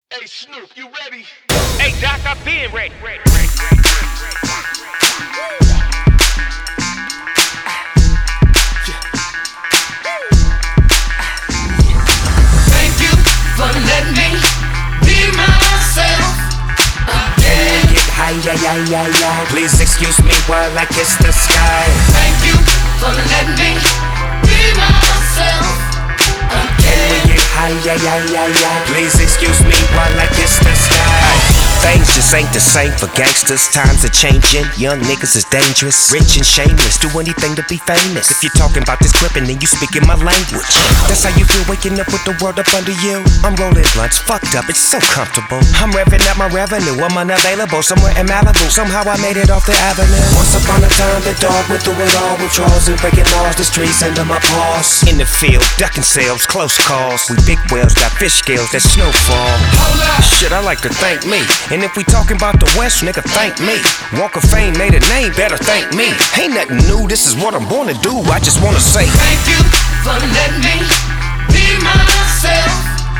Hey Snoop, you ready? Hey Doc, I've been ready. Thank you for letting me be myself again. Get high, yeah. Please excuse me while I kiss the sky. Thank you for letting me be myself again. Get high, yeah. Please excuse me while I kiss the sky. Things just ain't the same for gangsters. Times are changing. Young niggas is dangerous, rich and shameless. Do anything to be famous. If you're talking about this crippin', then you speaking my language. That's how you feel waking up with the world up under you. I'm rolling blunts, fucked up, it's so comfortable. I'm revving up my revenue. I'm unavailable somewhere in Malibu. Somehow I made it off the avenue. Once upon a time, the dog went through it all with draws and breaking laws. The streets under my paws. In the field, ducking sales, close calls. We big whales got fish scales that snowfall. Shit, I like to thank me. And if we talking about the West, nigga, thank me. Walk of Fame made a name, better thank me. Ain't nothing new, this is what I'm born to do. I just wanna say thank you for letting me be myself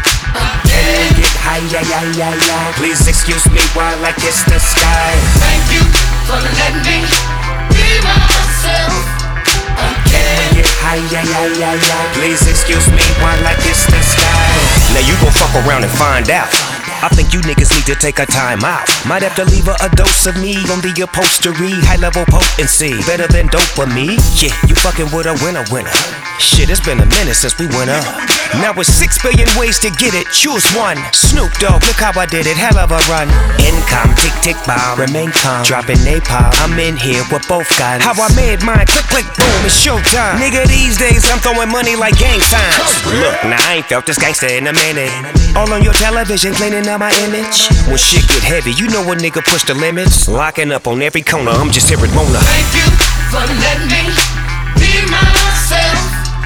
again. Get high, yeah. Please excuse me while I kiss the sky. Thank you for letting me be myself again. Get high, yeah. Please excuse me while I kiss the sky. Now you gon' fuck around and find out. I think you niggas need to take a time out. Might have to leave a dose of me on the upholstery. High level potency, better than dopamine. Yeah, you fucking with a winner. Shit, it's been a minute since we went up. Now with 6 billion ways to get it, choose one. Snoop Dogg, look how I did it, hell of a run. Income, tick bomb, remain calm, dropping napalm. I'm in here with both guns. How I made mine, click boom, it's showtime. Nigga, these days I'm throwing money like gang signs. Look, now I ain't felt this gangster in a minute. All on your television, cleaning up my image. When shit get heavy, you know a nigga push the limits. Locking up on every corner, I'm just here at Mona. Thank you for letting me be myself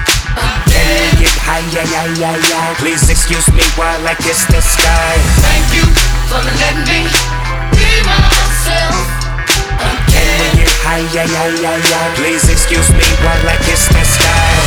again. Get high, yeah. Please excuse me while I kiss the sky. Thank you for letting me be myself again. Get high, yeah. Please excuse me while I kiss the sky.